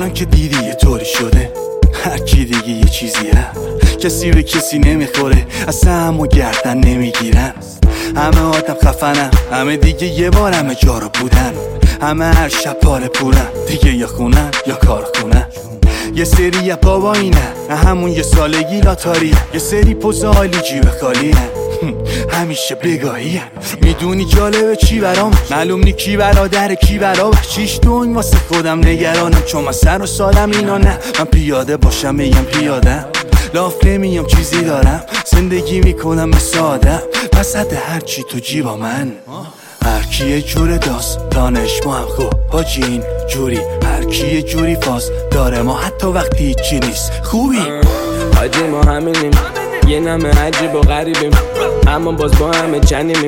الان که دیدی یه طوری شده، هر کی دیگه یه چیزیه، کسی به کسی نمیخوره، اصلا همو گردن نمیگیرن. همه آدم خفنم، همه دیگه یه بار همه جا رو بودن، همه هر شب پاره پولن، دیگه یا خونن یا کار خونن. یه سری بابا اینه همون یه سالگی لاتاری، یه سری پوز عالی جیب خالیه، همیشه بگاهیه. میدونی جالبه چی برام؟ معلوم نی کی برادر کی برابر، چیش دون واسه خودم نگرانم، چون من سر و سالم اینا نه. من پیاده باشم میگم پیادم، لاف نمیام چیزی دارم، زندگی میکنم مثل آدم، وسط هرچی تو جیبا من. هر کی یه جور داستانش ما هم خوب حاجی این جوری، هر کی یه جوری فاز داره ما حتی وقتی هیچی نیست خوبی. حاجی ما همینیم، یه نمه عجیب و غریبیم، اما باز با همه چنیمیم،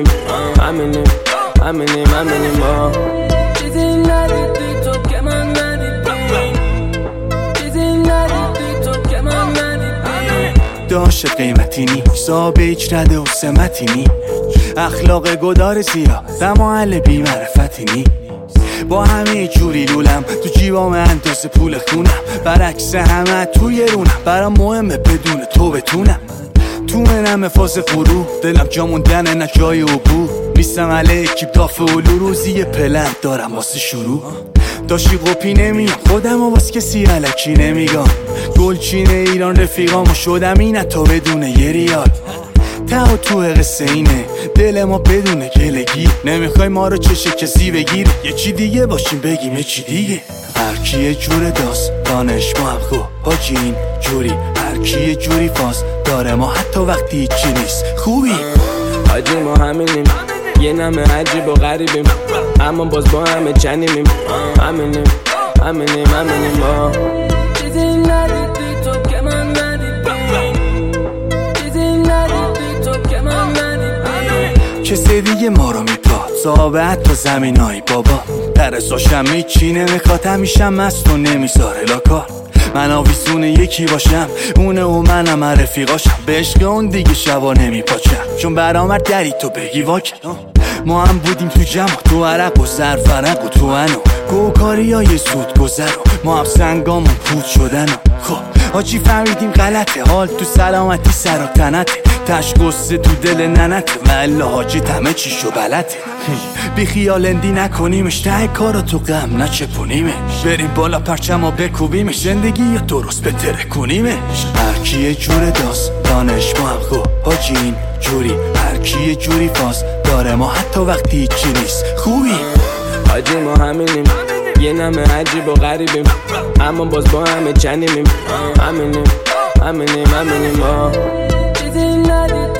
همینیم ما. چیزی ندیدی تو که من ندیدی، چیزی ندیدی تو که من ندیدی. داشت قیمتی نی، حساب هیچ رده و سمتی نی، اخلاق گدار زیرا دماغل بی معرفتی نی. با همه جوری لولم تو جیبام اندازه پول خونم، برعکس همه توی رونم، برام مهمه بدون تو بتونم. تو منم فاز غرور، دلم جا موندنه نه جای عبور، نیستم علیه اکیب دافه اولو، روزی پلن دارم واسه شروع. داشتی قپی نمیام خودم و باز کسی علکی نمیگم، گلچین ایران رفیقامو شدم اینه تا بدون یه ریال. ته تو قصه اینه دل ما بدون گلگی، نمیخوای ما رو چشه کسی بگیر، یه چی دیگه باشیم بگیم یه چی دیگه. هر کی یه جور داستانش ما هم خوب حاجی این جوری، هر کی یه جوری فاز داره ما حتی وقتی هیچی نیست خوبی. حاجی ما همینیم، یه نمه عجیب و غریبیم، اما باز با همه چنیمیم، همینیم ما. چیزی ندیدی تو که من ندیدی، چیزی ندیدی تو که من ندیدی. کسی دیگه ما رو میپاد صحابت تا زمین های بابا، درساشم هیچی نمیخواد، همیشه مست و نمیذاره لاکار. من آویزون یکی باشم اونه و منم رفیقاشم، به عشق اون دیگه شبا نمیپاچم، چون برامر دری تو بگی واکن. ما هم بودیم تو جمع، تو عرق و زرفرق و تو انو گوکاری های زود گذر، ما هم سنگامون پود شدن. خب حاجی فهمیدیم غلطه، حال تو سلامتی سر و تنته، تش قصه تو دل ننته، والله حاجی همه چیشو بلده. بی خیال اندی نکنیمش، ته کارو تو غم نچپونیمش، بریم بالا پرچم و بکوبیمش، زندگی یا درست بتره کنیمش. هر کی یه جور داستانش ما هم خوب حاجی این جوری، هر کی یه جوری فاز داره ما حتی وقتی هیچی نیست خوبی. حاجی ما همینیم، یه نمه عجیب و غریبیم، اما باز با همه چنیمیم، همینیم ما. چیزی ندیدی